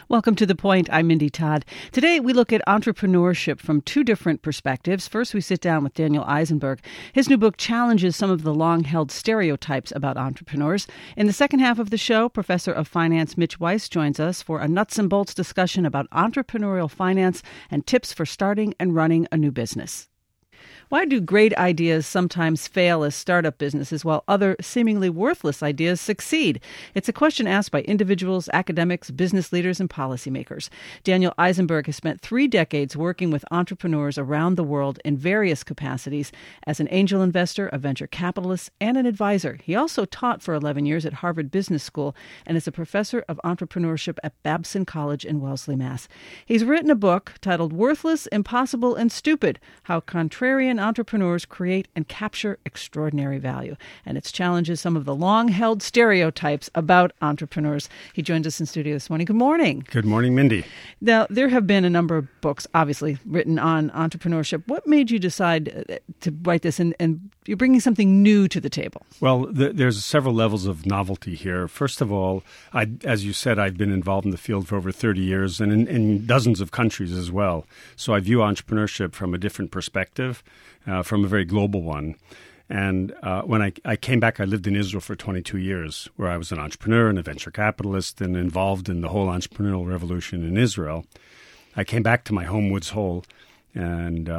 Welcome to The Point. I'm Mindy Todd. Today, we look at entrepreneurship from two different perspectives. First, we sit down with Daniel Eisenberg. His new book challenges some of the long-held stereotypes about entrepreneurs. In the second half of the show, Professor of Finance Mitch Weiss joins us for a nuts and bolts discussion about entrepreneurial finance and tips for starting and running a new business. Why do great ideas sometimes fail as startup businesses while other seemingly worthless ideas succeed? It's a question asked by individuals, academics, business leaders, and policymakers. Daniel Eisenberg has spent 3 decades working with entrepreneurs around the world in various capacities as an angel investor, a venture capitalist, and an advisor. He also taught for 11 years at Harvard Business School and is a professor of entrepreneurship at Babson College in Wellesley, Mass. He's written a book titled Worthless, Impossible, and Stupid: How Contrarian Entrepreneurs Create and Capture Extraordinary Value. And it challenges some of the long-held stereotypes about entrepreneurs. He joins us in studio this morning. Good morning. Good morning, Mindy. Now, there have been a number of books, obviously, written on entrepreneurship. What made you decide to write this, and you're bringing something new to the table? Well, there's several levels of novelty here. First of all, as you said, I've been involved in the field for over 30 years and in dozens of countries as well. So I view entrepreneurship from a different perspective, from a very global one. And when I came back, I lived in Israel for 22 years, where I was an entrepreneur and a venture capitalist and involved in the whole entrepreneurial revolution in Israel. I came back to my home, Woods Hole, and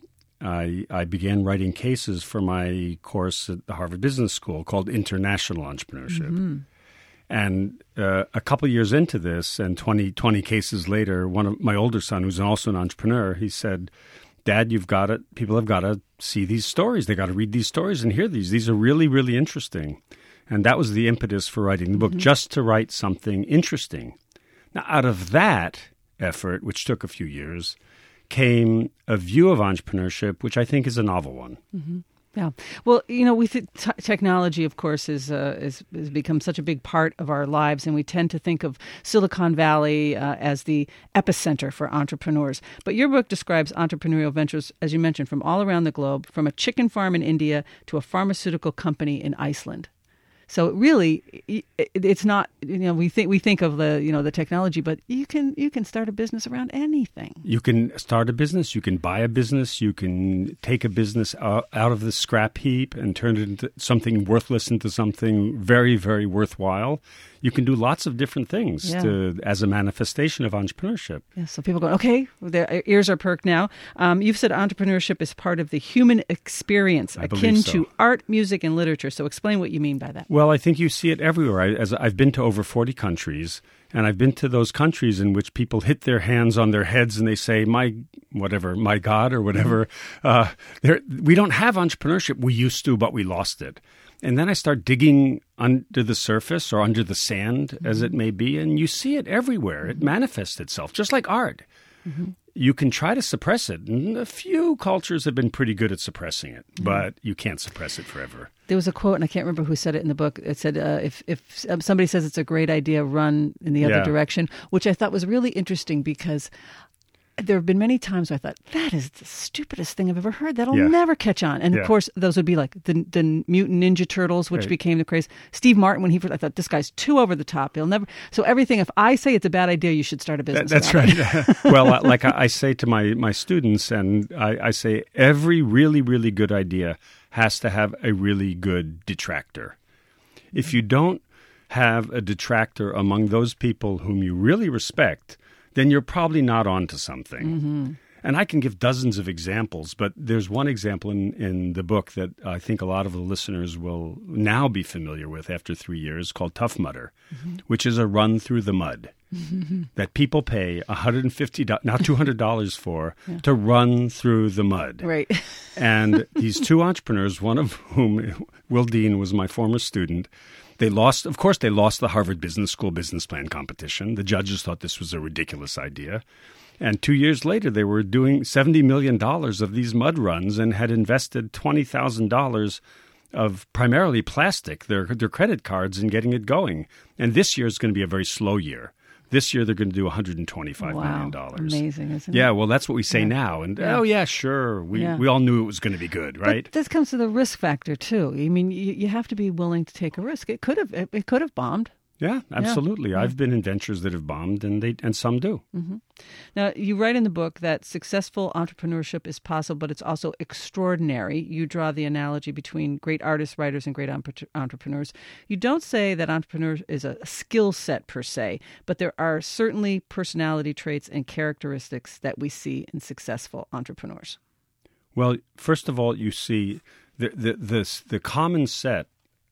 I began writing cases for my course at the Harvard Business School called International Entrepreneurship. Mm-hmm. And a couple of years into this, and 20 cases later, one of my older son, who's also an entrepreneur, he said, "Dad, people have got to see these stories. They got to read these stories and hear these. These are really, really interesting." And that was the impetus for writing the book, just to write something interesting. Now, out of that effort, which took a few years, came a view of entrepreneurship, which I think is a novel one. Mm-hmm. Yeah. Well, we think technology, of course, has become such a big part of our lives, and we tend to think of Silicon Valley as the epicenter for entrepreneurs. But your book describes entrepreneurial ventures, as you mentioned, from all around the globe, from a chicken farm in India to a pharmaceutical company in Iceland. So really, it's not, we think of the technology, but you can start a business around anything. You can start a business, you can buy a business, you can take a business out of the scrap heap and turn it into something worthless into something very, very worthwhile. You can do lots of different things as a manifestation of entrepreneurship. Yeah, so people go, okay, their ears are perked now. You've said entrepreneurship is part of the human experience, akin to art, music, and literature. So explain what you mean by that. Well, I think you see it everywhere. I've been to over 40 countries, and I've been to those countries in which people hit their hands on their heads and they say, my God, or whatever. We don't have entrepreneurship. We used to, but we lost it. And then I start digging under the surface or under the sand, as it may be, and you see it everywhere. It manifests itself, just like art. Mm-hmm. You can try to suppress it, and a few cultures have been pretty good at suppressing it, but you can't suppress it forever. There was a quote, and I can't remember who said it in the book. It said, if somebody says it's a great idea, run in the other direction, which I thought was really interesting because there have been many times where I thought, that is the stupidest thing I've ever heard. That'll never catch on. And of course, those would be like the Mutant Ninja Turtles, which became the craze. Steve Martin, when I thought, this guy's too over the top. He'll never. So everything, if I say it's a bad idea, you should start a business. That's right. Well, like I say to my students, and I say, every really, really good idea has to have a really good detractor. If you don't have a detractor among those people whom you really respect, then you're probably not onto something. Mm-hmm. And I can give dozens of examples, but there's one example in the book that I think a lot of the listeners will now be familiar with after 3 years, called Tough Mudder, which is a run through the mud that people pay $150, now $200 for, to run through the mud. Right. And these two entrepreneurs, one of whom, Will Dean, was my former student. They lost the Harvard Business School business plan competition. The judges thought this was a ridiculous idea. And 2 years later, they were doing $70 million of these mud runs and had invested $20,000 of primarily plastic, their credit cards, in getting it going. And this year is going to be a very slow year. This year, they're going to do $125 million. Amazing, isn't it? Yeah, well, that's what we say now. And, sure, we all knew it was going to be good, right? But this comes to the risk factor, too. I mean, you have to be willing to take a risk. It could have bombed. Yeah, absolutely. Yeah. I've been in ventures that have bombed, and some do. Mm-hmm. Now, you write in the book that successful entrepreneurship is possible, but it's also extraordinary. You draw the analogy between great artists, writers, and great entrepreneurs. You don't say that entrepreneur is a skill set per se, but there are certainly personality traits and characteristics that we see in successful entrepreneurs. Well, first of all, you see the common set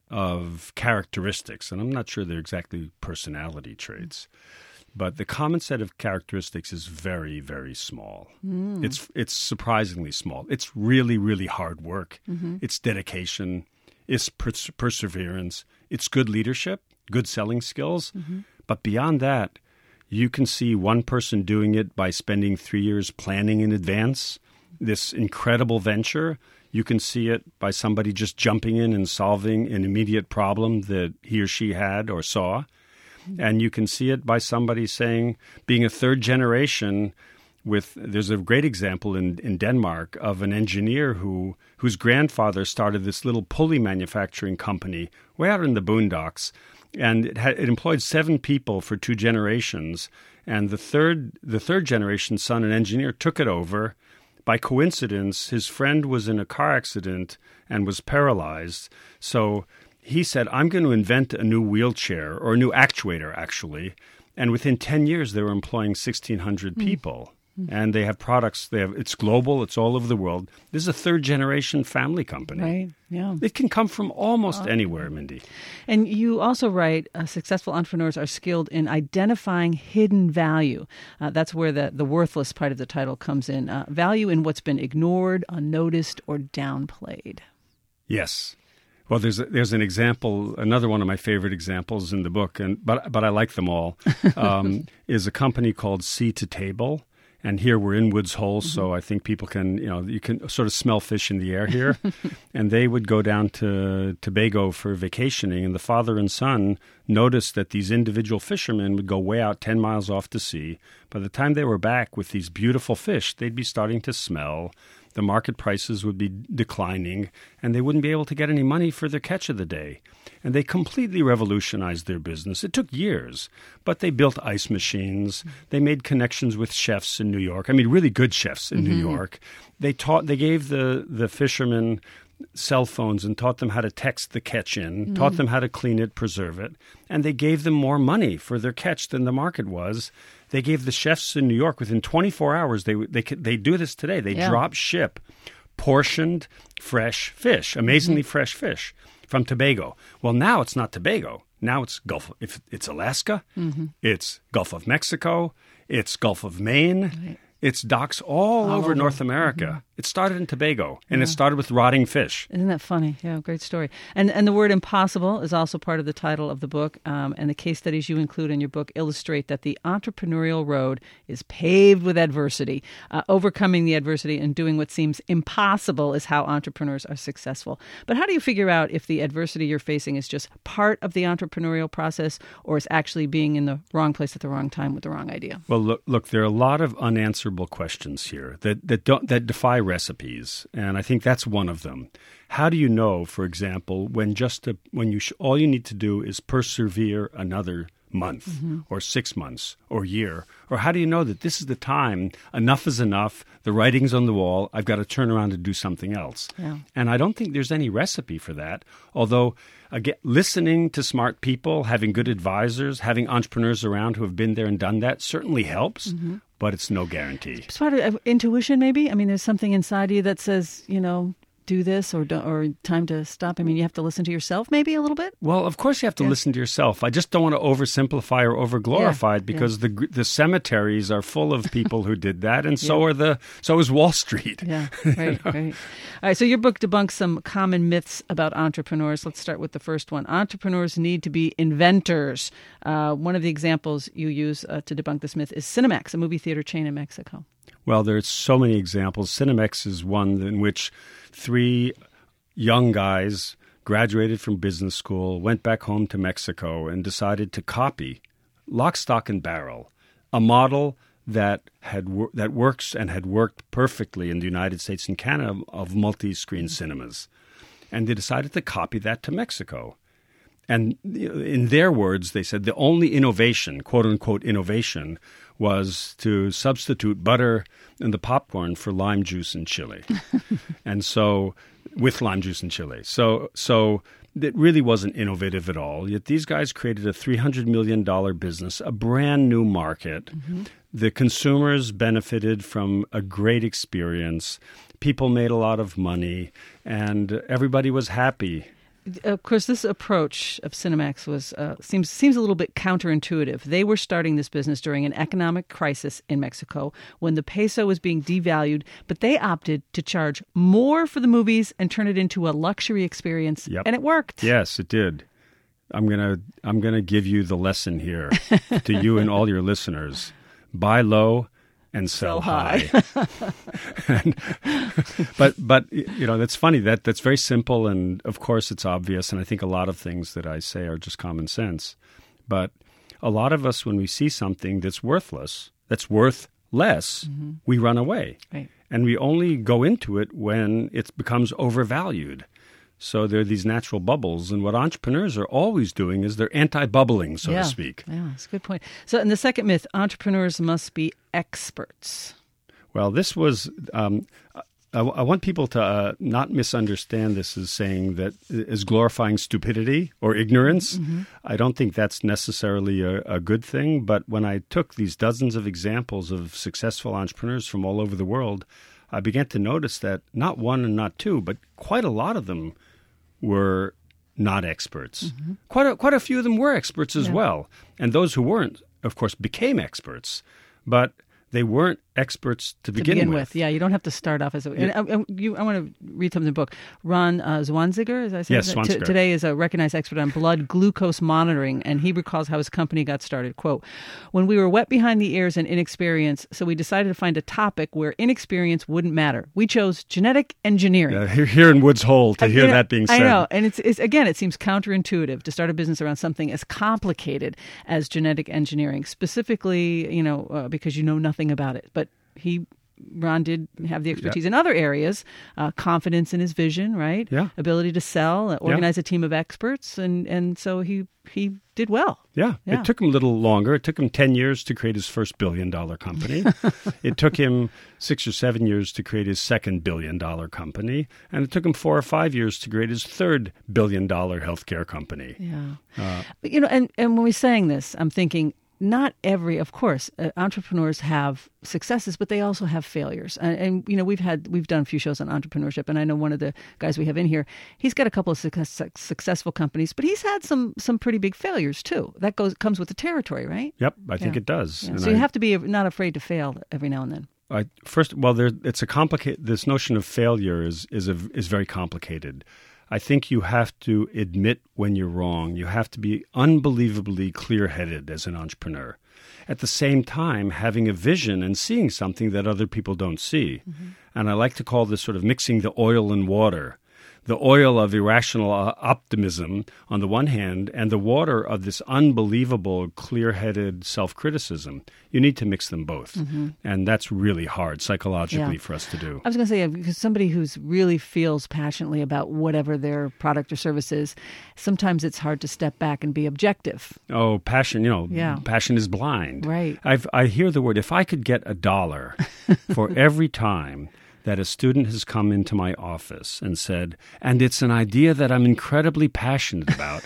of characteristics, and I'm not sure they're exactly personality traits, but the common set of characteristics is very, very small. It's surprisingly small. It's really, really hard work. It's dedication. It's perseverance. It's good leadership, good selling skills. But beyond that, you can see one person doing it by spending 3 years planning in advance this incredible venture. You can see it by somebody just jumping in and solving an immediate problem that he or she had or saw. And you can see it by somebody being a third generation there's a great example in Denmark of an engineer whose grandfather started this little pulley manufacturing company way out in the boondocks. And it employed 7 people for 2 generations. And the third generation son, an engineer, took it over. By coincidence, his friend was in a car accident and was paralyzed. So he said, I'm going to invent a new wheelchair, or a new actuator, actually. And within 10 years, they were employing 1,600 people. And they have products. It's global. It's all over the world. This is a third-generation family company. Right, yeah. It can come from almost anywhere, Mindy. And you also write, successful entrepreneurs are skilled in identifying hidden value. That's where the worthless part of the title comes in. Value in what's been ignored, unnoticed, or downplayed. Yes. Well, there's an example, another one of my favorite examples in the book, but I like them all, is a company called Sea to Table. And here we're in Woods Hole, so I think people can, you can sort of smell fish in the air here. And they would go down to Tobago for vacationing, and the father and son noticed that these individual fishermen would go way out 10 miles off to sea. By the time they were back with these beautiful fish, they'd be starting to smell. The market prices would be declining, and they wouldn't be able to get any money for their catch of the day. And they completely revolutionized their business. It took years, but they built ice machines. They made connections with chefs in New York. I mean, really good chefs in New York. They gave the fishermen cell phones and taught them how to text the catch in, taught them how to clean it, preserve it, and they gave them more money for their catch than the market was. They gave the chefs in New York, within 24 hours, they do this today. They drop ship portioned fresh fish, amazingly fresh fish from Tobago. Well, now it's not Tobago. Now it's it's Alaska, it's Gulf of Mexico, it's Gulf of Maine. Right. It's docks all over North America. It started in Tobago, and it started with rotting fish. Isn't that funny? Yeah, great story. And the word impossible is also part of the title of the book, and the case studies you include in your book illustrate that the entrepreneurial road is paved with adversity. Overcoming the adversity and doing what seems impossible is how entrepreneurs are successful. But how do you figure out if the adversity you're facing is just part of the entrepreneurial process, or is actually being in the wrong place at the wrong time with the wrong idea? Well, look, there are a lot of unanswerable questions here that defy recipes, and I think that's one of them. How do you know, for example, all you need to do is persevere another month or 6 months or year? Or how do you know that this is the time, enough is enough, the writing's on the wall, I've got to turn around and do something else? Yeah. And I don't think there's any recipe for that, although again, listening to smart people, having good advisors, having entrepreneurs around who have been there and done that certainly helps, but it's no guarantee. It's part of intuition, maybe? I mean, there's something inside you that says, do this or time to stop. I mean, you have to listen to yourself maybe a little bit? Well, of course you have to listen to yourself. I just don't want to oversimplify or overglorify it because the cemeteries are full of people who did that, and so is Wall Street. Yeah, right, right. All right, so your book debunks some common myths about entrepreneurs. Let's start with the first one. Entrepreneurs need to be inventors. One of the examples you use to debunk this myth is Cinemex, a movie theater chain in Mexico. Well, there's so many examples. Cinemex is one in which 3 young guys graduated from business school, went back home to Mexico, and decided to copy, lock, stock, and barrel, a model that works and had worked perfectly in the United States and Canada of multi-screen cinemas. And they decided to copy that to Mexico. And in their words, they said the only innovation, quote unquote innovation, was to substitute butter in the popcorn for lime juice and chili. And so, with lime juice and chili. So it really wasn't innovative at all. Yet these guys created a $300 million business, a brand new market. Mm-hmm. The consumers benefited from a great experience. People made a lot of money, and everybody was happy. Of course, this approach of Cinemax was seems a little bit counterintuitive. They were starting this business during an economic crisis in Mexico when the peso was being devalued, but they opted to charge more for the movies and turn it into a luxury experience, and it worked. Yes, it did. I'm gonna give you the lesson here to you and all your listeners: buy low and sell high. But that's funny. That's very simple, and of course it's obvious. And I think a lot of things that I say are just common sense. But a lot of us, when we see something that's worthless, that's worth less, mm-hmm. we run away, right. And we only go into it when it becomes overvalued. So there are these natural bubbles, and what entrepreneurs are always doing is they're anti-bubbling, so to speak. Yeah, that's a good point. So, and the second myth, entrepreneurs must be experts. Well, this was, I want people to not misunderstand this as saying that is glorifying stupidity or ignorance. Mm-hmm. I don't think that's necessarily a good thing, but when I took these dozens of examples of successful entrepreneurs from all over the world, I began to notice that not one and not two, but quite a lot of them were not experts. Mm-hmm. Quite a few of them were experts as well. And those who weren't, of course, became experts. But they weren't experts to begin with. Yeah, you don't have to start off as a... And I want to read something in the book. Ron Zwanziger, as I said, yes, Zwanziger. Today is a recognized expert on blood glucose monitoring, and he recalls how his company got started. Quote, "When we were wet behind the ears and inexperienced, so we decided to find a topic where inexperience wouldn't matter. We chose genetic engineering." Here in Woods Hole to hear that being said. I know, and it's again, it seems counterintuitive to start a business around something as complicated as genetic engineering, specifically, because you know nothing about it. But Ron did have the expertise in other areas, confidence in his vision, right? Yeah. Ability to sell, organize a team of experts, and so he did well. Yeah. It took him a little longer. It took him 10 years to create his first billion-dollar company. It took him 6 or 7 years to create his second billion-dollar company, and it took him 4 or 5 years to create his third billion-dollar healthcare company. Yeah. But, and when we're saying this, I'm thinking, not every, of course, entrepreneurs have successes, but they also have failures. And we've done a few shows on entrepreneurship, and I know one of the guys we have in here, he's got a couple of successful companies, but he's had some pretty big failures too. That comes with the territory, right? Yep, I think it does. Yeah. So you have to be not afraid to fail every now and then. It's a complicated. This notion of failure is very complicated. I think you have to admit when you're wrong. You have to be unbelievably clear-headed as an entrepreneur. At the same time, having a vision and seeing something that other people don't see. Mm-hmm. And I like to call this sort of mixing the oil and water. The oil of irrational optimism on the one hand, and the water of this unbelievable, clear-headed self-criticism. You need to mix them both. Mm-hmm. And that's really hard psychologically for us to do. I was going to say, because somebody who really feels passionately about whatever their product or service is, sometimes it's hard to step back and be objective. Oh, passion, passion is blind. Right. I hear the word, if I could get $1 for every time that a student has come into my office and said, and it's an idea that I'm incredibly passionate about,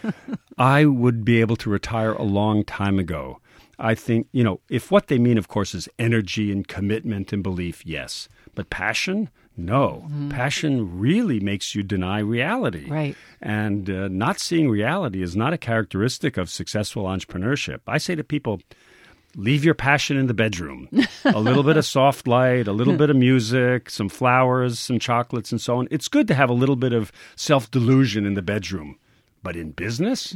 I would be able to retire a long time ago. I think, if what they mean, of course, is energy and commitment and belief, yes. But passion? No. Mm-hmm. Passion really makes you deny reality. Right. And not seeing reality is not a characteristic of successful entrepreneurship. I say to people, leave your passion in the bedroom. A little bit of soft light, a little bit of music, some flowers, some chocolates, and so on. It's good to have a little bit of self-delusion in the bedroom. But in business?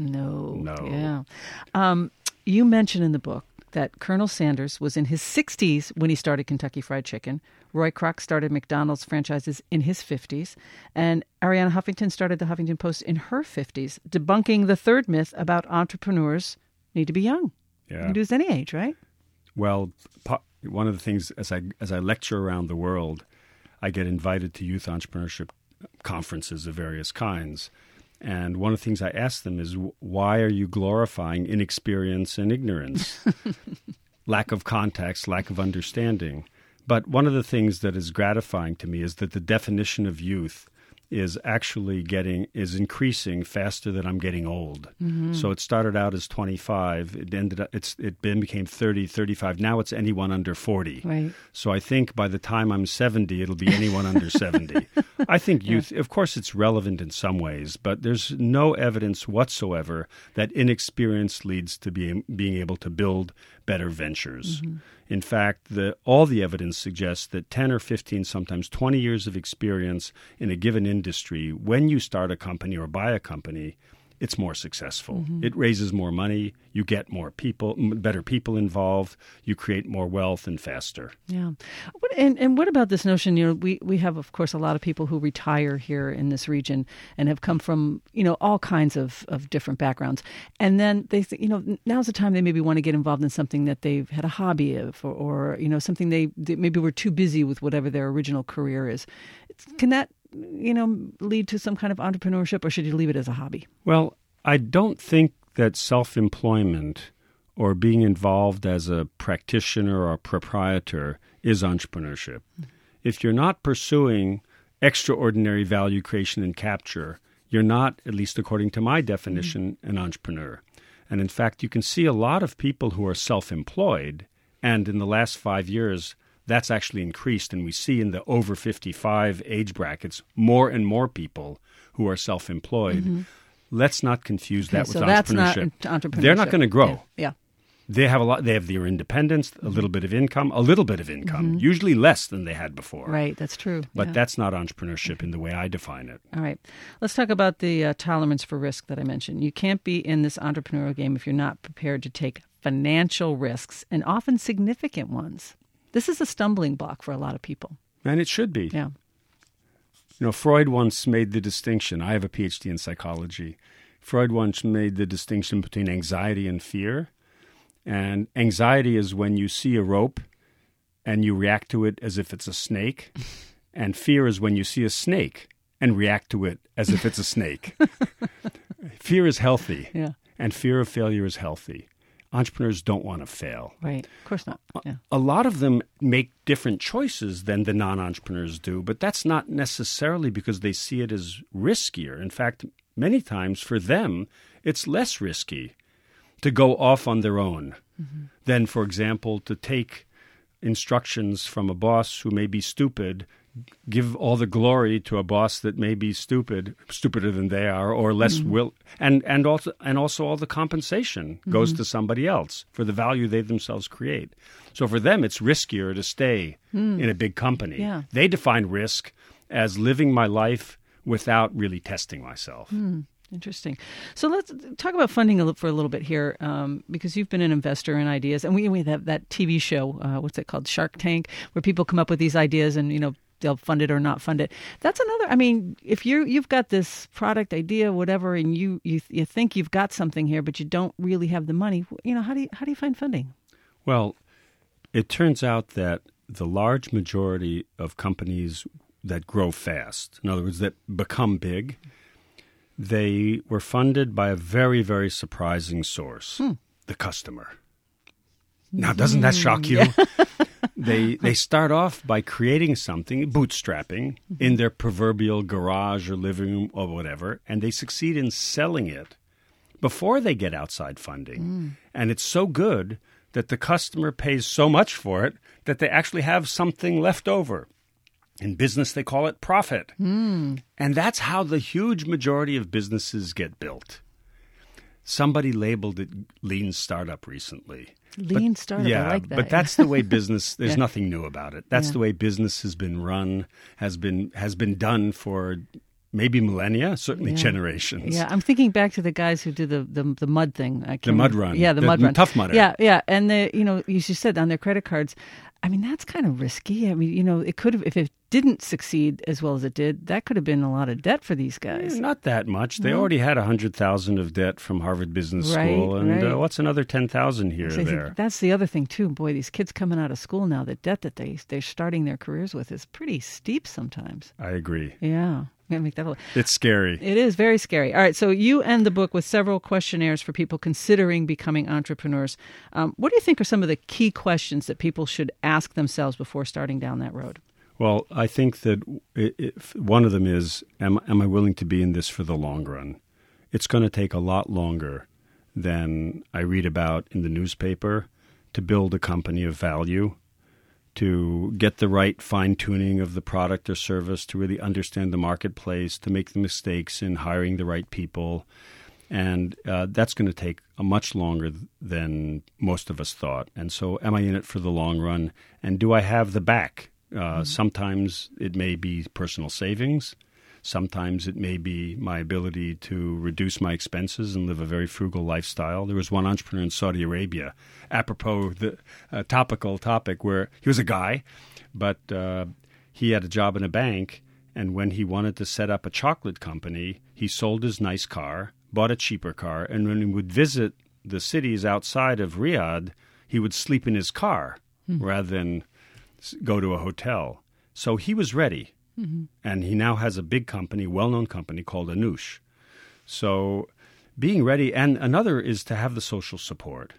No. Yeah. You mention in the book that Colonel Sanders was in his 60s when he started Kentucky Fried Chicken. Roy Kroc started McDonald's franchises in his 50s. And Arianna Huffington started the Huffington Post in her 50s, debunking the third myth about entrepreneurs need to be young. Yeah. You can do this any age, right? Well, one of the things, as I lecture around the world, I get invited to youth entrepreneurship conferences of various kinds. And one of the things I ask them is, why are you glorifying inexperience and ignorance? Lack of context, lack of understanding. But one of the things that is gratifying to me is that the definition of youth is actually increasing faster than I'm getting old. Mm-hmm. So it started out as 25. It became 30, 35. Now it's anyone under 40. Right. So I think by the time I'm 70, it'll be anyone under 70. I think youth, of course, it's relevant in some ways, but there's no evidence whatsoever that inexperience leads to being able to build better ventures. Mm-hmm. In fact, all the evidence suggests that 10 or 15, sometimes 20 years of experience in a given industry, when you start a company or buy a company, it's more successful. Mm-hmm. It raises more money. You get more people, better people involved. You create more wealth and faster. Yeah. And what about this notion, we have, of course, a lot of people who retire here in this region and have come from, all kinds of different backgrounds. And then they think, now's the time they maybe want to get involved in something that they've had a hobby of or something they maybe were too busy with whatever their original career is. Can that lead to some kind of entrepreneurship, or should you leave it as a hobby? Well, I don't think that self-employment or being involved as a practitioner or a proprietor is entrepreneurship. If you're not pursuing extraordinary value creation and capture, you're not, at least according to my definition, an entrepreneur. And in fact, you can see a lot of people who are self-employed, and in the last 5 years, that's actually increased, and we see in the over 55 age brackets more and more people who are self-employed. Mm-hmm. Let's not confuse that with entrepreneurship. That's not entrepreneurship. They're not going to grow. Yeah. They have their independence, a little bit of income, Mm-hmm. usually less than they had before. Right, that's true. But that's not entrepreneurship in the way I define it. All right. Let's talk about the tolerance for risk that I mentioned. You can't be in this entrepreneurial game if you're not prepared to take financial risks, and often significant ones. This is a stumbling block for a lot of people. And it should be. Yeah. Freud once made the distinction. I have a PhD in psychology. Freud once made the distinction between anxiety and fear. And anxiety is when you see a rope and you react to it as if it's a snake. And fear is when you see a snake and react to it as if it's a snake. Fear is healthy. Yeah. And fear of failure is healthy. Entrepreneurs don't want to fail. Right. Of course not. Yeah. A lot of them make different choices than the non-entrepreneurs do, but that's not necessarily because they see it as riskier. In fact, many times for them, it's less risky to go off on their own than, for example, to take instructions from a boss who may be stupid, give all the glory to a boss that may be stupider than they are, or less will, and also all the compensation goes to somebody else for the value they themselves create. So for them, it's riskier to stay in a big company. Yeah. They define risk as living my life without really testing myself. Interesting. So let's talk about funding for a little bit here, because you've been an investor in ideas, and we have that TV show, what's it called, Shark Tank, where people come up with these ideas and, they'll fund it or not fund it. That's another, if you've got this product idea, whatever, and you think you've got something here, but you don't really have the money, how do you find funding? Well, it turns out that the large majority of companies that grow fast, in other words, that become big, they were funded by a very, very surprising source, the customer. Now, doesn't that shock you? Yeah. They start off by creating something, bootstrapping, in their proverbial garage or living room or whatever, and they succeed in selling it before they get outside funding. And it's so good that the customer pays so much for it that they actually have something left over. In business, they call it profit. And that's how the huge majority of businesses get built. Somebody labeled it lean startup recently. Lean startup, yeah, I like that. But that's the way business, there's nothing new about it. That's the way business has been run, has been done for maybe millennia, certainly generations. Yeah, I'm thinking back to the guys who did the mud thing. The mud run. Yeah, the mud run. Tough Mudder. Yeah. And you said on their credit cards, that's kind of risky. It could have, if it didn't succeed as well as it did, that could have been a lot of debt for these guys. Not that much. They already had $100,000 of debt from Harvard Business School, and what's another $10,000 here or there? That's the other thing too. Boy, these kids coming out of school now, the debt that they're starting their careers with is pretty steep sometimes. I agree. Yeah. It's scary. It is very scary. All right, so you end the book with several questionnaires for people considering becoming entrepreneurs. What do you think are some of the key questions that people should ask themselves before starting down that road? Well, I think that one of them is, am I willing to be in this for the long run? It's going to take a lot longer than I read about in the newspaper to build a company of value, to get the right fine-tuning of the product or service, to really understand the marketplace, to make the mistakes in hiring the right people. And that's going to take a much longer than most of us thought. And so am I in it for the long run? And do I have the back? Sometimes it may be personal savings. Sometimes it may be my ability to reduce my expenses and live a very frugal lifestyle. There was one entrepreneur in Saudi Arabia, apropos the topical topic, where he was a guy, but he had a job in a bank, and when he wanted to set up a chocolate company, he sold his nice car, bought a cheaper car, and when he would visit the cities outside of Riyadh, he would sleep in his car rather than go to a hotel. So he was ready. And he now has a big company, well-known company called Anush. So being ready, and another is to have the social support.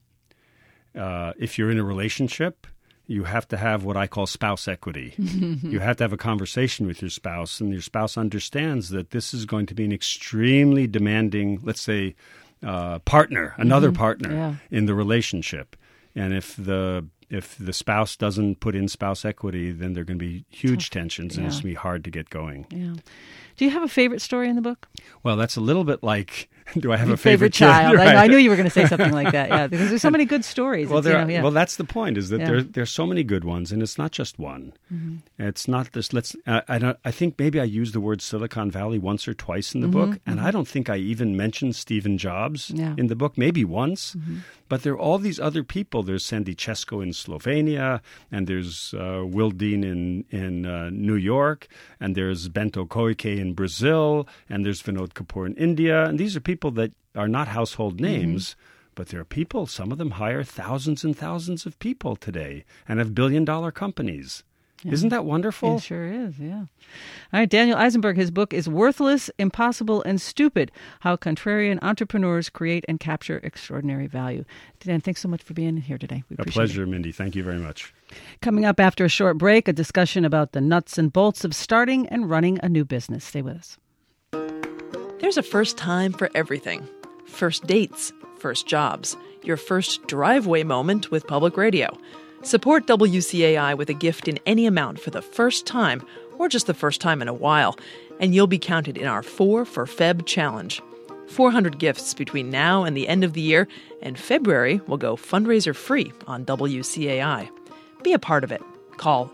If you're in a relationship, you have to have what I call spouse equity. You have to have a conversation with your spouse, and your spouse understands that this is going to be an extremely demanding, let's say, partner, another partner in the relationship. And if the spouse doesn't put in spouse equity, then there are going to be huge tensions, and it's going to be hard to get going. Yeah. Do you have a favorite story in the book? Well, that's a little bit like, do I have a favorite child? Right. I knew you were going to say something like that. Yeah, because there's so many good stories. Well, well, that's the point. Is that there's so many good ones, and it's not just one. It's not this. I think maybe I used the word Silicon Valley once or twice in the book, and I don't think I even mentioned Stephen Jobs in the book. Maybe once, but there are all these other people. There's Sandy Chesko in Slovenia, and there's Will Dean in New York, and there's Bento Koike in Brazil, and there's Vinod Kapoor in India, and these are people that are not household names, but there are people, some of them hire thousands and thousands of people today and have billion-dollar companies. Yeah. Isn't that wonderful? It sure is, yeah. All right, Daniel Eisenberg, his book is Worthless, Impossible, and Stupid, How Contrarian Entrepreneurs Create and Capture Extraordinary Value. Dan, thanks so much for being here today. We appreciate it. A pleasure, Mindy. Thank you very much. Coming up after a short break, a discussion about the nuts and bolts of starting and running a new business. Stay with us. There's a first time for everything. First dates, first jobs, your first driveway moment with public radio. Support WCAI with a gift in any amount for the first time or just the first time in a while, and you'll be counted in our 4 for Feb challenge. 400 gifts between now and the end of the year, and February will go fundraiser free on WCAI. Be a part of it. Call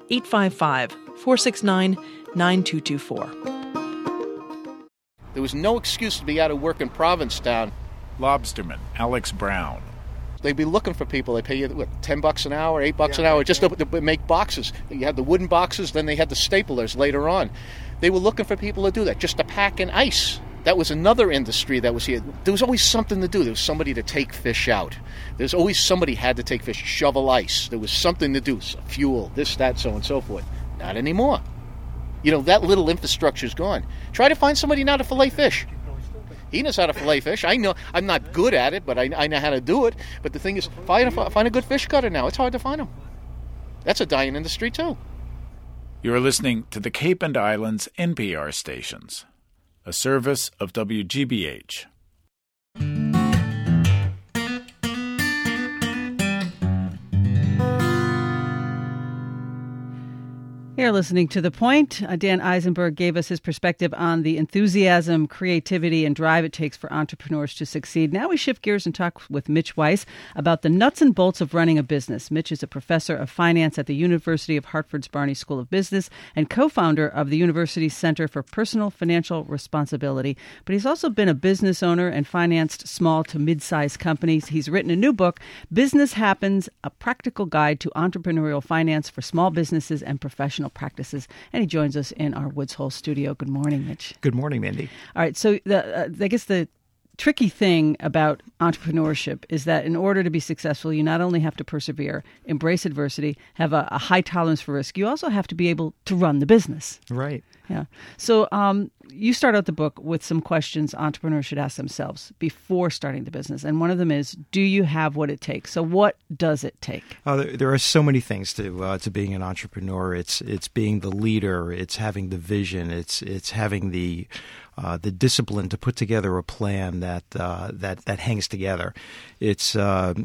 855-469-9224. There was no excuse to be out of work in Provincetown. Lobsterman, Alex Brown. They'd be looking for people. They pay you, $10 an hour, $8 an hour, just to make boxes. You had the wooden boxes, then they had the staplers later on. They were looking for people to do that, just to pack in ice. That was another industry that was here. There was always something to do. There was somebody to take fish out. There's always somebody had to take fish, shovel ice. There was something to do, fuel, this, that, so on and so forth. Not anymore. That little infrastructure is gone. Try to find somebody now to fillet fish. He knows how to fillet fish. I know I'm not good at it, but I know how to do it. But the thing is, find a good fish cutter now. It's hard to find them. That's a dying industry, too. You're listening to the Cape and Islands NPR stations, a service of WGBH. You're listening to The Point. Dan Eisenberg gave us his perspective on the enthusiasm, creativity, and drive it takes for entrepreneurs to succeed. Now we shift gears and talk with Mitch Weiss about the nuts and bolts of running a business. Mitch is a professor of finance at the University of Hartford's Barney School of Business and co-founder of the university's Center for Personal Financial Responsibility. But he's also been a business owner and financed small to mid-sized companies. He's written a new book, Business Happens, A Practical Guide to Entrepreneurial Finance for Small Businesses and Professional Practices, and he joins us in our Woods Hole studio. Good morning, Mitch. Good morning, Mindy. All right, so I guess the tricky thing about entrepreneurship is that in order to be successful, you not only have to persevere, embrace adversity, have a high tolerance for risk, you also have to be able to run the business. Right. Yeah. So you start out the book with some questions entrepreneurs should ask themselves before starting the business. And one of them is, do you have what it takes? So what does it take? There are so many things to being an entrepreneur. It's being the leader. It's having the vision. It's having the discipline to put together a plan that hangs together. It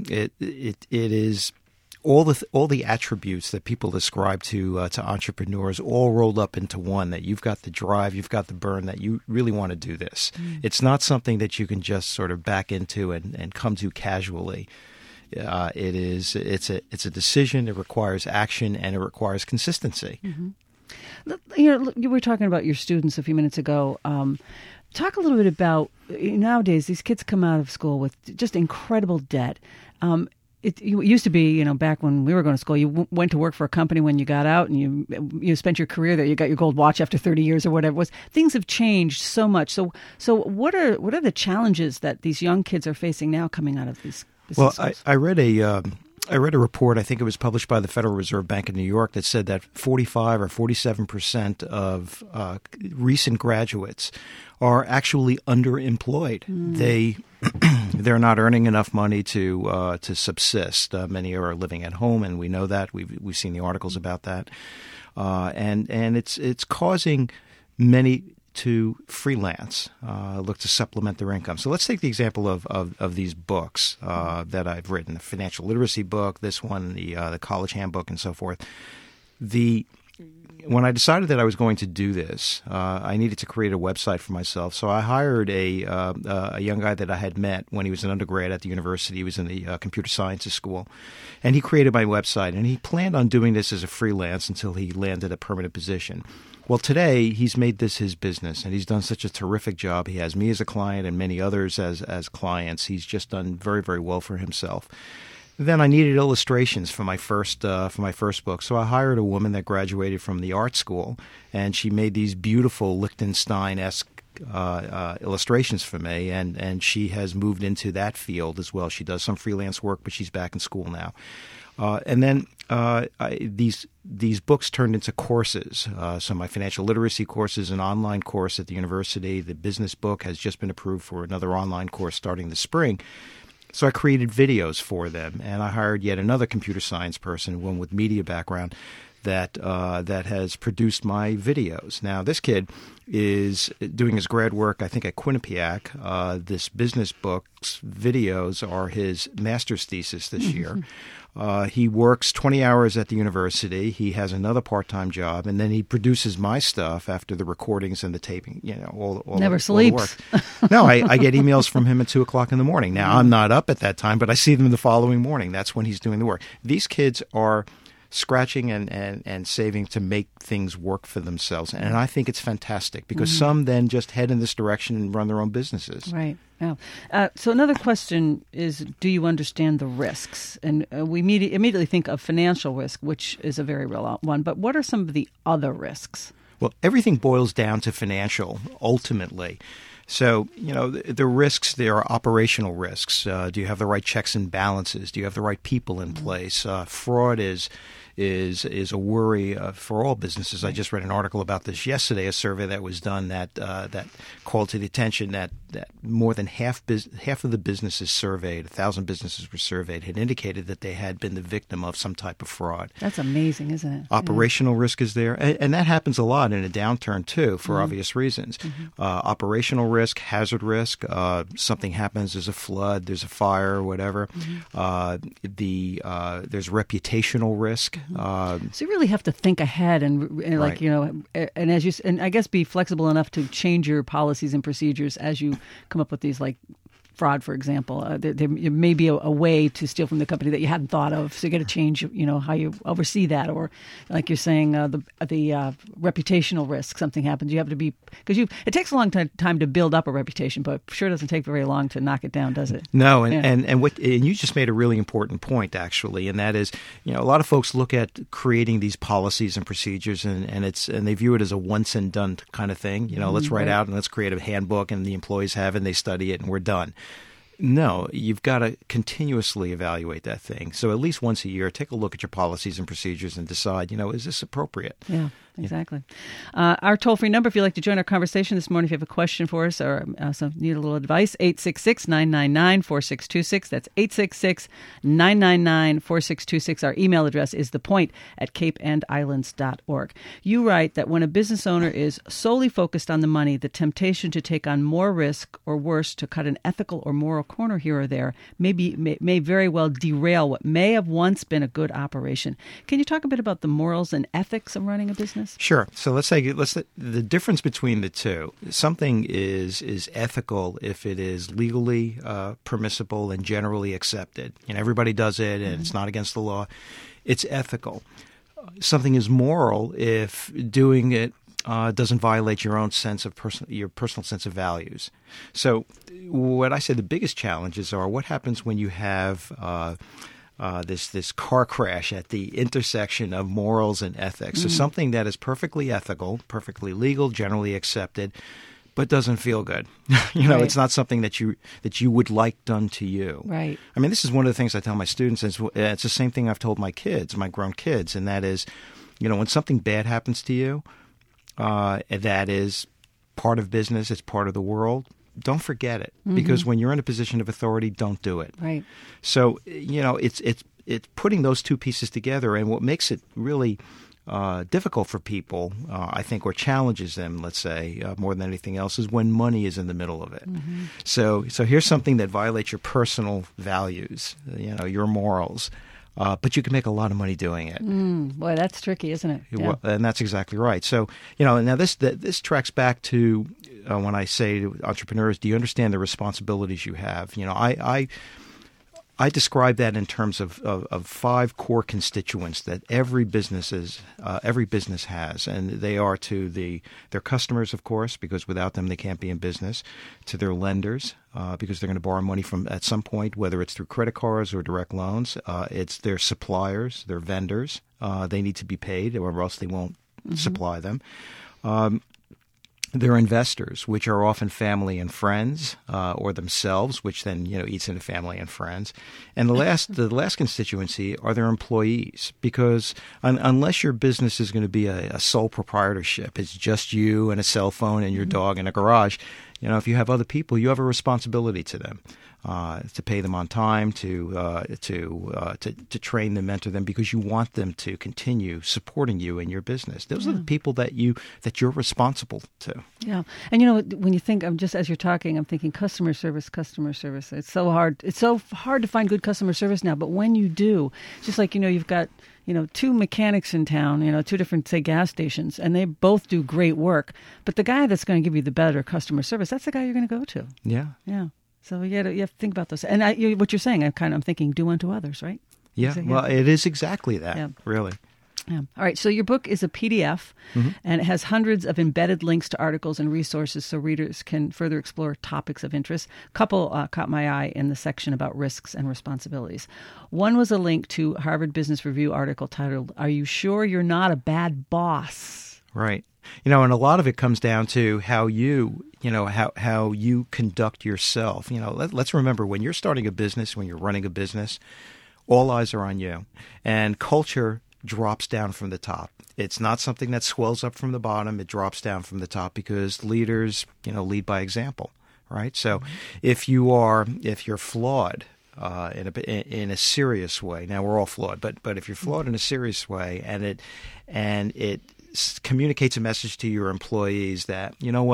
is all the attributes that people ascribe to entrepreneurs all rolled up into one, that you've got the drive, you've got the burn, that you really want to do this. It's not something that you can just sort of back into and come to casually. It's a decision. It requires action, and it requires consistency. You were talking about your students a few minutes ago. Talk a little bit about, nowadays, these kids come out of school with just incredible debt. It used to be, back when we were going to school, you went to work for a company when you got out, and you spent your career there. You got your gold watch after 30 years or whatever it was. Things have changed so much. So what are the challenges that these young kids are facing now coming out of these business schools? I read a report, I think it was published by the Federal Reserve Bank of New York, that said that 45 or 47% of recent graduates are actually underemployed. They're not earning enough money to subsist. Many are living at home, and we know that. We've seen the articles about that, and it's causing many to freelance, look to supplement their income. So let's take the example of these books that I've written: the financial literacy book, this one, the college handbook, and so forth. When I decided that I was going to do this, I needed to create a website for myself. So I hired a young guy that I had met when he was an undergrad at the university. He was in the computer sciences school. And he created my website. And he planned on doing this as a freelance until he landed a permanent position. Well, today he's made this his business, and he's done such a terrific job. He has me as a client and many others as clients. He's just done very, very well for himself. Then I needed illustrations for my first book, so I hired a woman that graduated from the art school, and she made these beautiful Liechtenstein-esque illustrations for me, and she has moved into that field as well. She does some freelance work, but she's back in school now. And then these books turned into courses. So my financial literacy course is an online course at the university. The business book has just been approved for another online course starting this spring. So I created videos for them, and I hired yet another computer science person, one with media background, that has produced my videos. Now, this kid is doing his grad work, I think, at Quinnipiac. This business book's videos are his master's thesis this year. He works 20 hours at the university. He has another part-time job, and then he produces my stuff after the recordings and the taping. All Never the sleeps. work. No, I get emails from him at 2:00 in the morning. Now, I'm not up at that time, but I see them the following morning. That's when he's doing the work. These kids are scratching and saving to make things work for themselves. And I think it's fantastic because some then just head in this direction and run their own businesses. Right. Yeah. So another question is, do you understand the risks? And we immediately think of financial risk, which is a very real one. But what are some of the other risks? Well, everything boils down to financial, ultimately. So, the risks, there are operational risks. Do you have the right checks and balances? Do you have the right people in place? Fraud is a worry for all businesses. I just read an article about this yesterday, a survey that was done that called to the attention that more than half of the businesses surveyed, 1,000 businesses were surveyed, had indicated that they had been the victim of some type of fraud. That's amazing, isn't it? Operational risk is there, and that happens a lot in a downturn too, for obvious reasons. Operational risk, hazard risk, something happens, there's a flood, there's a fire, whatever. There's reputational risk. So you really have to think ahead and Right. and as and I guess be flexible enough to change your policies and procedures as you come up with these fraud, for example. There may be a way to steal from the company that you hadn't thought of, so you got to change, how you oversee that, or like you're saying, the reputational risk. Something happens, you have to be, because it takes a long time to build up a reputation, but sure doesn't take very long to knock it down, does it? No, and you just made a really important point, actually, and that is, a lot of folks look at creating these policies and procedures, and they view it as a once and done kind of thing. Let's write out and let's create a handbook, and the employees have it, and they study it, and we're done. No, you've got to continuously evaluate that thing. So at least once a year, take a look at your policies and procedures and decide, is this appropriate? Yeah, exactly. Our toll-free number, if you'd like to join our conversation this morning, if you have a question for us or need a little advice, 866-999-4626. That's 866-999-4626. Our email address is thepoint@capeandislands.org. You write that when a business owner is solely focused on the money, the temptation to take on more risk, or worse, to cut an ethical or moral corner here or there, may very well derail what may have once been a good operation. Can you talk a bit about the morals and ethics of running a business? Sure. So let's say the difference between the two. Something is ethical if it is legally permissible and generally accepted. Everybody does it, and it's not against the law. It's ethical. Something is moral if doing it doesn't violate your own your personal sense of values. So what I say the biggest challenges are what happens when you have this car crash at the intersection of morals and ethics. So something that is perfectly ethical, perfectly legal, generally accepted, but doesn't feel good. Right. It's not something that you would like done to you. Right. I mean, this is one of the things I tell my students. It's the same thing I've told my grown kids, and that is, when something bad happens to you, that is part of business, it's part of the world, don't forget it. Because when you're in a position of authority, don't do it. Right. So, it's putting those two pieces together, and what makes it really difficult for people, I think, or challenges them, let's say, more than anything else, is when money is in the middle of it. So here's something that violates your personal values, your morals. But you can make a lot of money doing it. Boy, that's tricky, isn't it? Yeah. Well, and that's exactly right. So, now this tracks back to when I say to entrepreneurs, do you understand the responsibilities you have? I describe that in terms of 5 core constituents that every business has, and they are to their customers, of course, because without them they can't be in business, to their lenders, because they're going to borrow money from at some point, whether it's through credit cards or direct loans. It's their suppliers, their vendors. They need to be paid, or else they won't supply them. Their investors, which are often family and friends, or themselves, which then eats into family and friends. And the last constituency are their employees, because unless your business is going to be a sole proprietorship, it's just you and a cell phone and your dog in a garage. If you have other people, you have a responsibility to them, to pay them on time, to train them, mentor them, because you want them to continue supporting you in your business. Those are the people that you're responsible to. Yeah, and when you think, as you're talking, I'm thinking customer service. It's so hard. It's so hard to find good customer service now. But when you do, just like you've got 2 mechanics in town, 2 different, say, gas stations, and they both do great work. But the guy that's going to give you the better customer service, that's the guy you're going to go to. Yeah. Yeah. So you have to think about those. And what you're saying, I'm thinking, do unto others, right? Yeah. Well, it is exactly that, really. Yeah. All right. So your book is a PDF, and it has hundreds of embedded links to articles and resources so readers can further explore topics of interest. A couple caught my eye in the section about risks and responsibilities. One was a link to Harvard Business Review article titled, "Are You Sure You're Not a Bad Boss?" Right. And a lot of it comes down to how you conduct yourself. Let's remember, when you're starting a business, when you're running a business, all eyes are on you. And culture drops down from the top. It's not something that swells up from the bottom. It drops down from the top because leaders, lead by example, right? So if you're flawed in a serious way, now we're all flawed, but if you're flawed in a serious way, and it communicates a message to your employees that,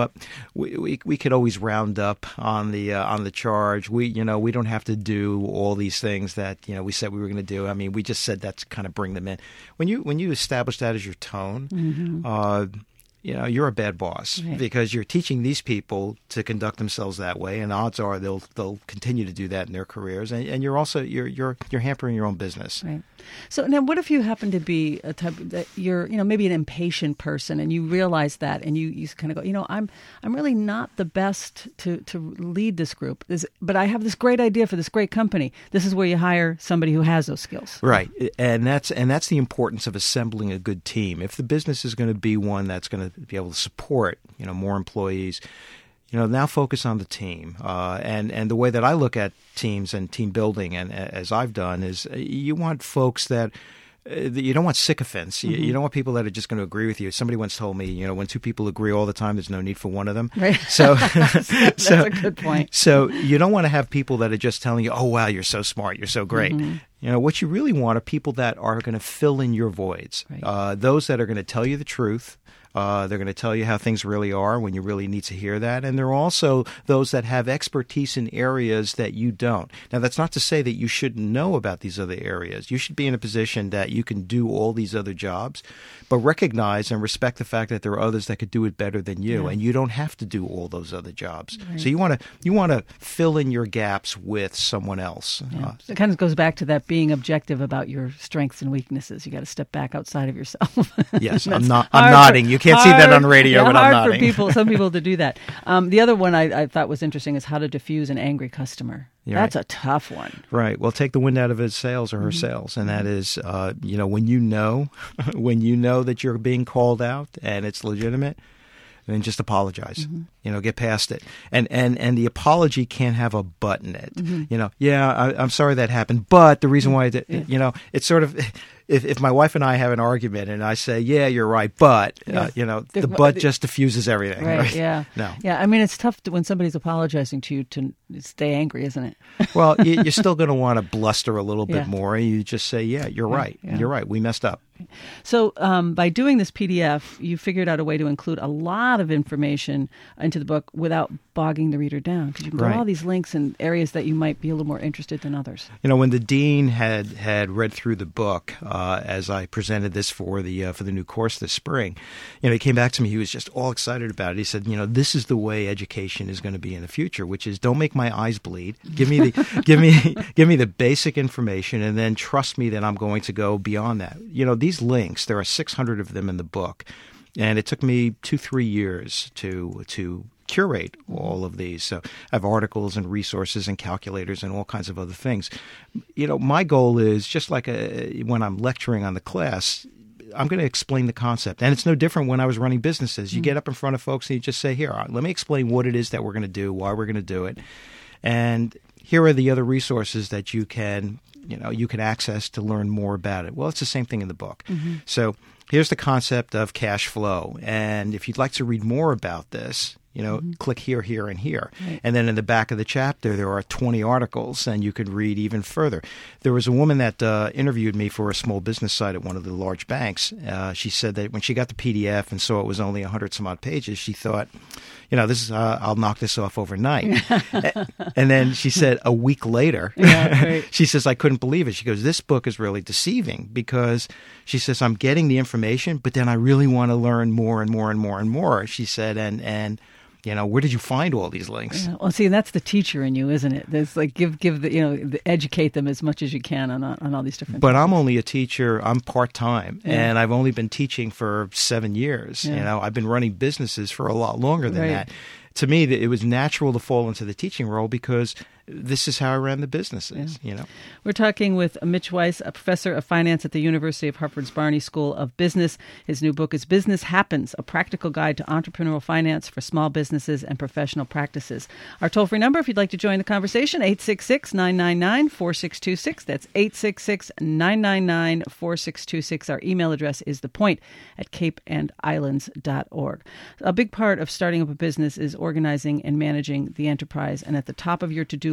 we could always round up on the charge. We don't have to do all these things that we said we were going to do. I mean, we just said that to kind of bring them in. When you establish that as your tone, you're a bad boss because you're teaching these people to conduct themselves that way, and odds are they'll continue to do that in their careers. And you're also you're hampering your own business. Right. So now, what if you happen to be a type that you're maybe an impatient person, and you realize that, and you kind of go, I'm really not the best to lead this group, but I have this great idea for this great company. This is where you hire somebody who has those skills. Right, and that's the importance of assembling a good team. If the business is going to be one that's going to be able to support more employees, now focus on the team. And the way that I look at teams and team building, and as I've done, is you want folks that you don't want sycophants. You don't want people that are just going to agree with you. Somebody once told me, when two people agree all the time, there's no need for one of them. Right. So that's a good point. So you don't want to have people that are just telling you, "Oh, wow, you're so smart, you're so great." What you really want are people that are going to fill in your voids. Right. Those that are going to tell you the truth. They're going to tell you how things really are when you really need to hear that. And there are also those that have expertise in areas that you don't. Now, that's not to say that you shouldn't know about these other areas. You should be in a position that you can do all these other jobs, but recognize and respect the fact that there are others that could do it better than you, and you don't have to do all those other jobs. Right. So you want to fill in your gaps with someone else. Yeah. It kind of goes back to that being objective about your strengths and weaknesses. You got to step back outside of yourself. Yes, I'm nodding. You can't see that on radio, but I'm nodding. Hard for some people to do that. The other one I thought was interesting is how to diffuse an angry customer. Yeah, that's a tough one. Right. Well, take the wind out of his sails or her sails, and that is, when you know that you're being called out and it's legitimate, then just apologize. Get past it. And the apology can't have a but in it. I'm sorry that happened, but the reason why it's sort of. If my wife and I have an argument and I say, "Yeah, you're right," but the but just diffuses everything. Right? Yeah. No. Yeah. I mean, it's tough when somebody's apologizing to you to stay angry, isn't it? Well, you're still going to want to bluster a little bit more. You just say, "Yeah, you're right. Yeah. You're right. We messed up." So by doing this PDF, you figured out a way to include a lot of information into the book without bogging the reader down, because you can put all these links in areas that you might be a little more interested than others. When the dean had read through the book as I presented this for the new course this spring, he came back to me. He was just all excited about it. He said, "This is the way education is going to be in the future, which is don't make my eyes bleed. Give me the basic information, and then trust me that I'm going to go beyond that." These links, there are 600 of them in the book, and it took me 2-3 years to curate all of these. So I have articles and resources and calculators and all kinds of other things. My goal is just like when I'm lecturing on the class, I'm going to explain the concept. And it's no different when I was running businesses. You get up in front of folks and you just say, "Here, let me explain what it is that we're going to do, why we're going to do it. And here are the other resources that you can access to learn more about it." Well, it's the same thing in the book. So here's the concept of cash flow. And if you'd like to read more about this, click here, here, and here. Right. And then in the back of the chapter, there are 20 articles, and you could read even further. There was a woman that interviewed me for a small business site at one of the large banks. She said that when she got the PDF and saw it was only 100 some odd pages, she thought, I'll knock this off overnight. And then she said a week later, she says, "I couldn't believe it." She goes, "This book is really deceiving," because she says, "I'm getting the information, but then I really want to learn more and more and more and more." She said, and where did you find all these links? Yeah. Well, see, that's the teacher in you, isn't it? There's like give the educate them as much as you can on all these different. But I'm only a teacher. I'm part-time, and I've only been teaching for 7 years. Yeah. I've been running businesses for a lot longer than that. To me, it was natural to fall into the teaching role because this is how I ran the businesses. We're talking with Mitch Weiss, a professor of finance at the University of Hartford's Barney School of Business. His new book is Business Happens, a practical guide to entrepreneurial finance for small businesses and professional practices. Our toll-free number, if you'd like to join the conversation, 866-999-4626. That's 866-999-4626. Our email address is thepoint@capeandislands.org. A big part of starting up a business is organizing and managing the enterprise. And at the top of your to-do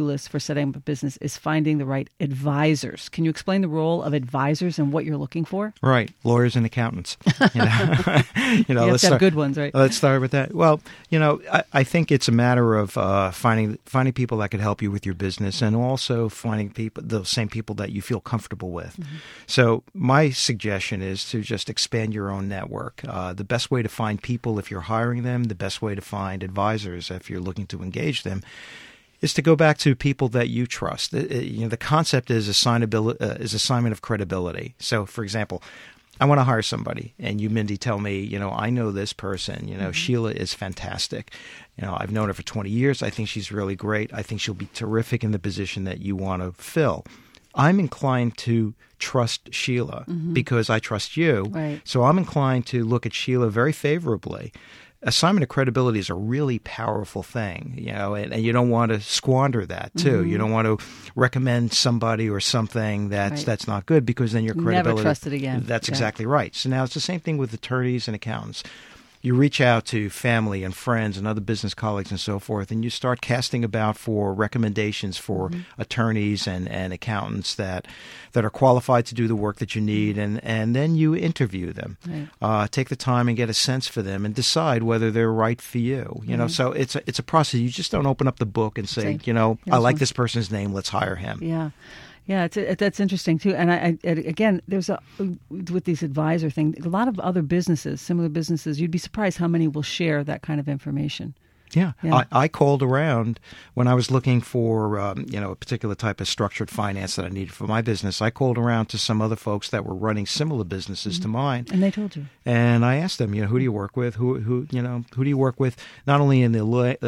to-do list for setting up a business is finding the right advisors. Can you explain the role of advisors and what you're looking for? Right. Lawyers and accountants. You know, You have to have good ones, right? Let's start with that. Well, I think it's a matter of finding people that could help you with your business, and also finding the same people that you feel comfortable with. Mm-hmm. So my suggestion is to just expand your own network. The best way to find people if you're hiring them, the best way to find advisors if you're looking to engage them, is to go back to people that you trust. The concept is assignment of credibility. So, for example, I want to hire somebody, and you, Mindy, tell me, I know this person. Mm-hmm. Sheila is fantastic. I've known her for 20 years. I think she's really great. I think she'll be terrific in the position that you want to fill. I'm inclined to trust Sheila because I trust you. Right. So I'm inclined to look at Sheila very favorably. Assignment of credibility is a really powerful thing, and you don't want to squander that too. Mm-hmm. You don't want to recommend somebody or something that's not good, because then your credibility. Never trust it again. That's exactly right. So now it's the same thing with attorneys and accountants. You reach out to family and friends and other business colleagues and so forth, and you start casting about for recommendations for attorneys and accountants that are qualified to do the work that you need, and then you interview them. Right. Take the time and get a sense for them and decide whether they're right for you. So it's a process. You just don't open up the book and say, I like this person's name, let's hire him. Yeah. Yeah, that's interesting too. And again, there's with these advisor thing, a lot of other businesses, similar businesses, you'd be surprised how many will share that kind of information. Yeah. I called around when I was looking for a particular type of structured finance that I needed for my business. I called around to some other folks that were running similar businesses to mine, and they told you. And I asked them, who do you work with? Who do you work with? Not only in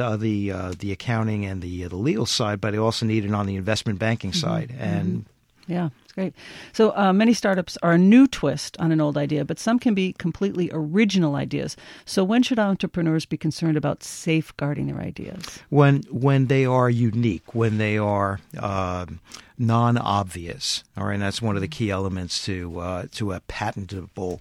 the accounting and the legal side, but I also needed on the investment banking side. And yeah, it's great. So many startups are a new twist on an old idea, but some can be completely original ideas. So when should entrepreneurs be concerned about safeguarding their ideas? When they are unique, when they are non-obvious. All right, and that's one of the key elements to a patentable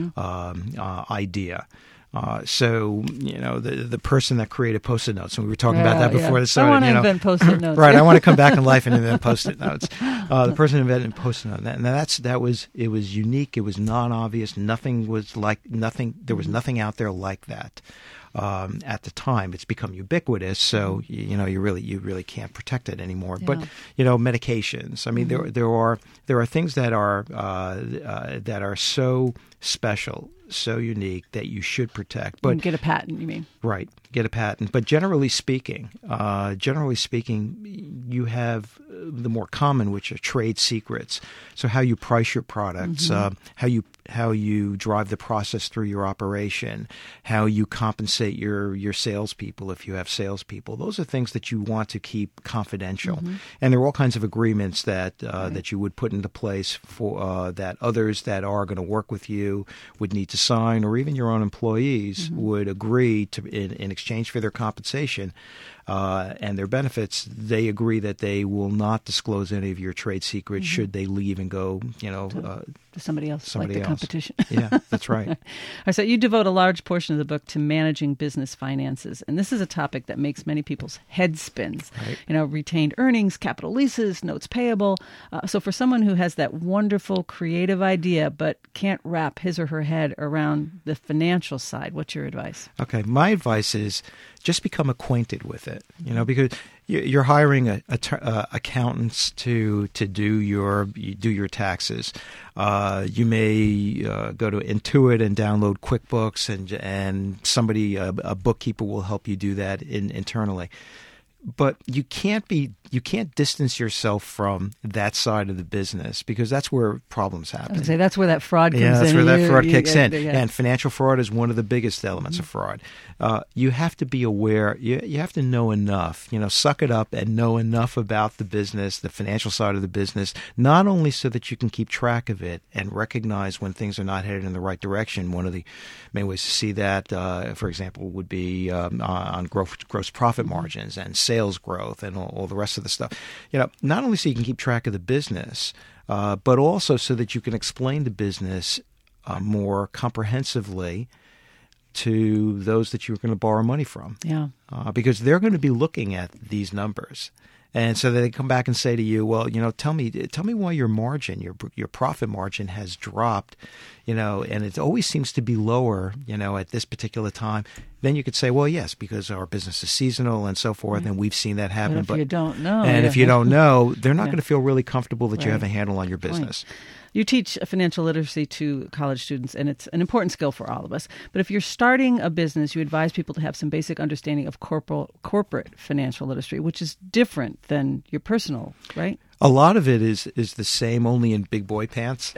idea. So, the person that created Post-it notes, and we were talking about that before this started. I want to invent Post-it notes. Right, I want to come back in life and invent Post-it notes. The person invented Post-it notes. And it was unique. It was non-obvious. There was nothing out there like that. At the time, it's become ubiquitous, so you really can't protect it anymore. Yeah. But medications. I mean, there are things that are so special, so unique that you should protect. But get a patent, you mean? Right, get a patent. But generally speaking, you have the more common, which are trade secrets. So how you price your products, how you drive the process through your operation, how you compensate your salespeople if you have salespeople. Those are things that you want to keep confidential. And there are all kinds of agreements that you would put into place for that others that are going to work with you would need to sign, or even your own employees would agree to in exchange for their compensation and their benefits. They agree that they will not disclose any of your trade secrets should they leave and go, to somebody else, like the competition. Yeah, that's right. All right, so you devote a large portion of the book to managing business finances, and this is a topic that makes many people's heads spin. Right. Retained earnings, capital leases, notes payable. So for someone who has that wonderful creative idea but can't wrap his or her head around the financial side, what's your advice? Okay, my advice is just become acquainted with it. Because you're hiring accountants to do your taxes. You may go to Intuit and download QuickBooks, and somebody, a bookkeeper, will help you do that internally. But you can't distance yourself from that side of the business, because that's where problems happen. I was say that's where that fraud comes in. Yeah, that's where that fraud kicks in. Yeah. And financial fraud is one of the biggest elements of fraud. You have to be aware. You have to know enough. Suck it up and know enough about the business, the financial side of the business, not only so that you can keep track of it and recognize when things are not headed in the right direction. One of the main ways to see that, for example, would be on gross profit margins and sales growth and all the rest of the stuff. Not only so you can keep track of the business, but also so that you can explain the business more comprehensively to those that you're going to borrow money from. Yeah. Because they're going to be looking at these numbers. And so they come back and say to you, well, tell me why your margin, your profit margin has dropped, and it always seems to be lower, at this particular time. Then you could say, well, yes, because our business is seasonal and so forth, and we've seen that happen. But if you don't know. And if you don't know, they're not going to feel really comfortable that you Right. have a handle on your business. You teach financial literacy to college students, and it's an important skill for all of us. But if you're starting a business, you advise people to have some basic understanding of corporate financial literacy, which is different than your personal, right? A lot of it is the same, only in big boy pants.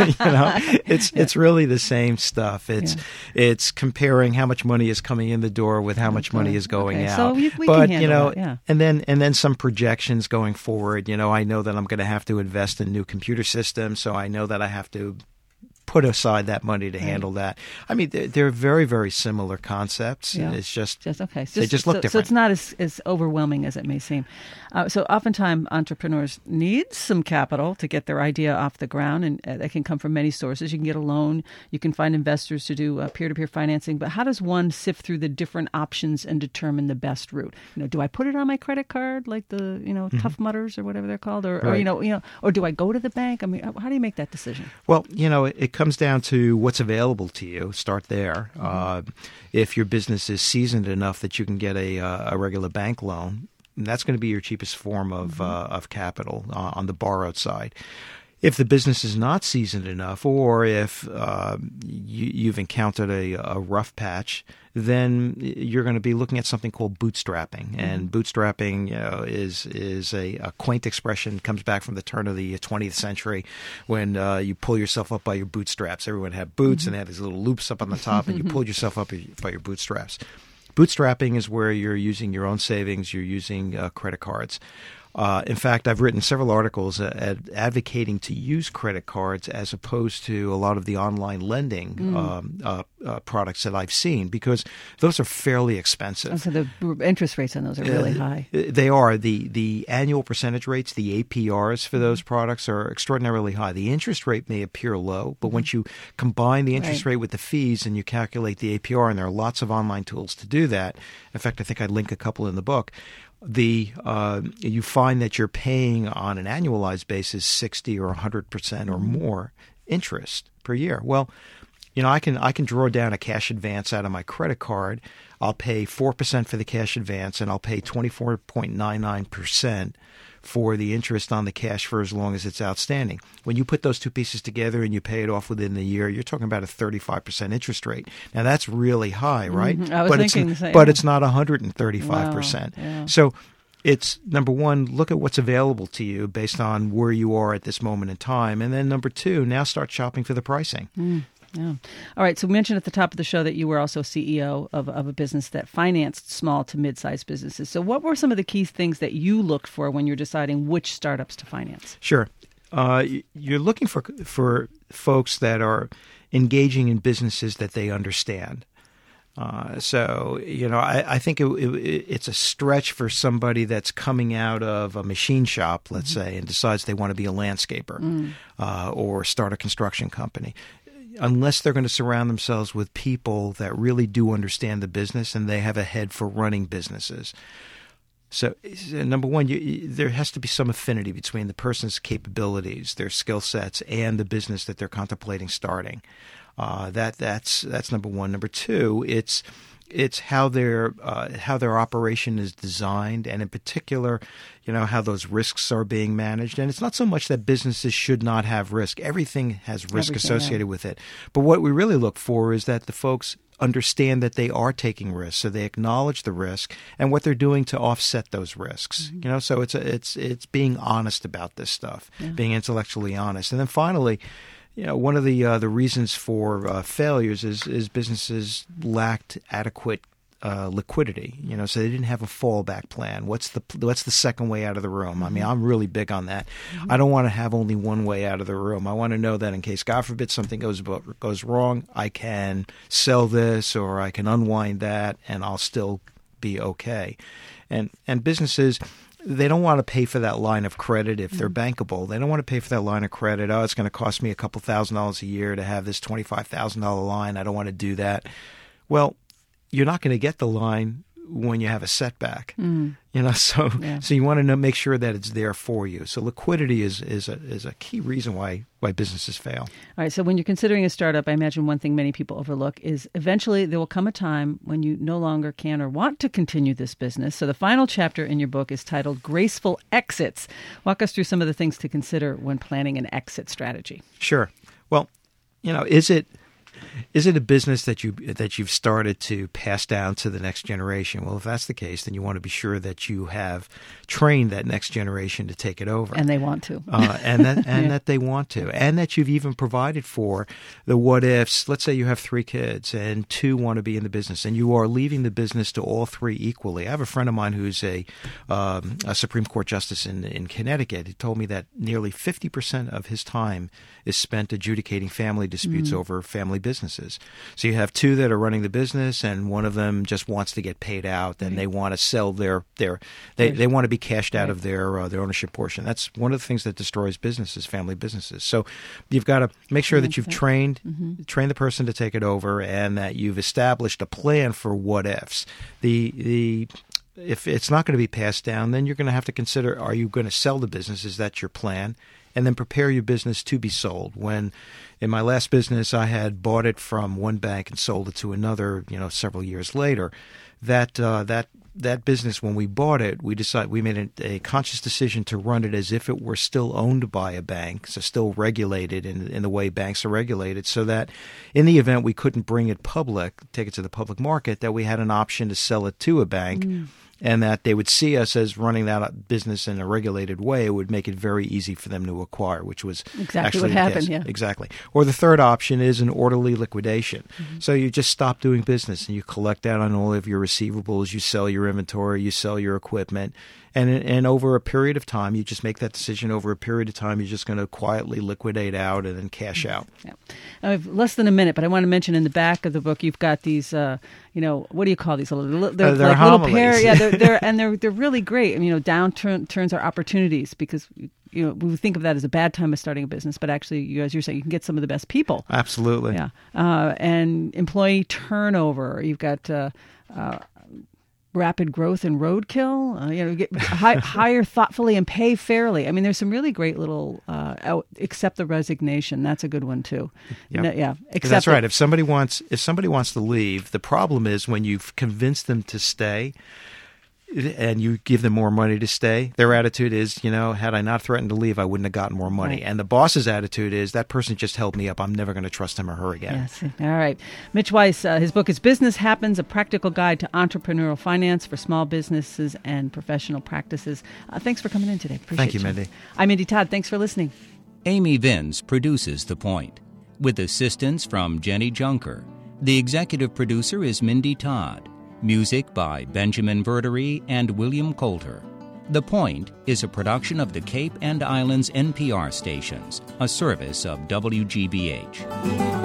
It's really the same stuff. It's comparing how much money is coming in the door with how much money is going out. So we can handle that, yeah. and then some projections going forward. I know that I'm going to have to invest in new computer systems, so I know that I have to put aside that money to handle that. I mean, they're very, very similar concepts. Yeah. It's just okay. they just look different. So it's not as overwhelming as it may seem. So oftentimes entrepreneurs need some capital to get their idea off the ground, and that can come from many sources. You can get a loan. You can find investors to do peer-to-peer financing. But how does one sift through the different options and determine the best route? Do I put it on my credit card like the Tough Mudders or whatever they're called, or or do I go to the bank? I mean, how do you make that decision? Well, it comes down to what's available to you. Start there. If your business is seasoned enough that you can get a regular bank loan, that's going to be your cheapest form of capital on the borrowed side. If the business is not seasoned enough, or if you've encountered a rough patch, then you're going to be looking at something called bootstrapping. And bootstrapping is a quaint expression, comes back from the turn of the 20th century when you pull yourself up by your bootstraps. Everyone had boots and they had these little loops up on the top, and you pulled yourself up by your bootstraps. Bootstrapping is where you're using your own savings, you're using credit cards. In fact, I've written several articles advocating to use credit cards as opposed to a lot of the online lending products that I've seen, because those are fairly expensive. So the interest rates on those are really high. They are. The annual percentage rates, the APRs for those products are extraordinarily high. The interest rate may appear low, but once you combine the interest rate with the fees and you calculate the APR, and there are lots of online tools to do that. In fact, I think I link a couple in the book. You find that you're paying on an annualized basis 60 or 100% or more interest per year. Well, I can draw down a cash advance out of my credit card. I'll pay 4% for the cash advance, and I'll pay 24.99% for the interest on the cash for as long as it's outstanding. When you put those two pieces together and you pay it off within the year, you're talking about a 35% interest rate. Now, that's really high, right? I was thinking the same. But it's not 135%. Wow. Yeah. So it's, number one, look at what's available to you based on where you are at this moment in time. And then number two, now start shopping for the pricing. Yeah. All right. So we mentioned at the top of the show that you were also CEO of a business that financed small to mid-sized businesses. So what were some of the key things that you looked for when you're deciding which startups to finance? Sure. You're looking for folks that are engaging in businesses that they understand. I think it's a stretch for somebody that's coming out of a machine shop, let's say, and decides they want to be a landscaper or start a construction company. Unless they're going to surround themselves with people that really do understand the business and they have a head for running businesses. So, number one, there has to be some affinity between the person's capabilities, their skill sets, and the business that they're contemplating starting. That's number one. Number two, it's how their operation is designed, and in particular, how those risks are being managed. And it's not so much that businesses should not have risk. Everything has risk associated with it. But what we really look for is that the folks understand that they are taking risks, so they acknowledge the risk and what they're doing to offset those risks. So it's being honest about this stuff, being intellectually honest. And then finally, one of the reasons for failures is businesses lacked adequate liquidity. So they didn't have a fallback plan. What's the second way out of the room? I mean, I'm really big on that. I don't want to have only one way out of the room. I want to know that in case, God forbid, something goes wrong, I can sell this or I can unwind that, and I'll still be okay. And businesses, they don't want to pay for that line of credit if they're bankable. They don't want to pay for that line of credit. Oh, it's going to cost me a couple $1,000s a year to have this $25,000 line. I don't want to do that. Well, you're not going to get the line when you have a setback. So you want to make sure that it's there for you. So liquidity is a key reason why businesses fail. All right. So when you're considering a startup, I imagine one thing many people overlook is eventually there will come a time when you no longer can or want to continue this business. So the final chapter in your book is titled Graceful Exits. Walk us through some of the things to consider when planning an exit strategy. Sure. Well, is it a business that you've started to pass down to the next generation? Well, if that's the case, then you want to be sure that you have trained that next generation to take it over, and they want to, that they want to, and that you've even provided for the what ifs. Let's say you have 3 kids and 2 want to be in the business, and you are leaving the business to all 3 equally. I have a friend of mine who's a Supreme Court justice in Connecticut. He told me that nearly 50% of his time is spent adjudicating family disputes over family businesses. So you have 2 that are running the business, and one of them just wants to get paid out, and they want to sell they want to be cashed out of their ownership portion. That's one of the things that destroys businesses, family businesses. So you've got to make sure that you've trained the person to take it over, and that you've established a plan for what ifs. If it's not going to be passed down, then you're going to have to consider: are you going to sell the business? Is that your plan? And then prepare your business to be sold. When in my last business, I had bought it from one bank and sold it to another, several years later. That business, when we bought it, we made a conscious decision to run it as if it were still owned by a bank, so still regulated in the way banks are regulated, so that in the event we couldn't bring it public, take it to the public market, that we had an option to sell it to a bank. And that they would see us as running that business in a regulated way. It would make it very easy for them to acquire, which was exactly what happened. Yeah, exactly. Or the third option is an orderly liquidation. So you just stop doing business and you collect out on all of your receivables. You sell your inventory. You sell your equipment. And over a period of time, you just make that decision. Over a period of time, you're just going to quietly liquidate out and then cash out. Yeah. Now, we have less than a minute, but I want to mention in the back of the book, you've got these, what do you call these? They're like homilies. Little they're really great. Downturns are opportunities, because we think of that as a bad time of starting a business, but actually, as you're saying, you can get some of the best people. Absolutely. Yeah. And employee turnover. You've got rapid growth and roadkill. Hire thoughtfully and pay fairly. I mean, there's some really great little accept the resignation. That's a good one too. Yep. That's right. If somebody wants to leave, the problem is when you've convinced them to stay, and you give them more money to stay, their attitude is, had I not threatened to leave, I wouldn't have gotten more money. Right. And the boss's attitude is, that person just held me up. I'm never going to trust him or her again. Yes. All right. Mitch Weiss, his book is Business Happens, A Practical Guide to Entrepreneurial Finance for Small Businesses and Professional Practices. Thanks for coming in today. Appreciate Thank you, Mindy. I'm Mindy Todd. Thanks for listening. Amy Vince produces The Point, with assistance from Jenny Junker. The executive producer is Mindy Todd. Music by Benjamin Verdery and William Coulter. The Point is a production of the Cape and Islands NPR stations, a service of WGBH.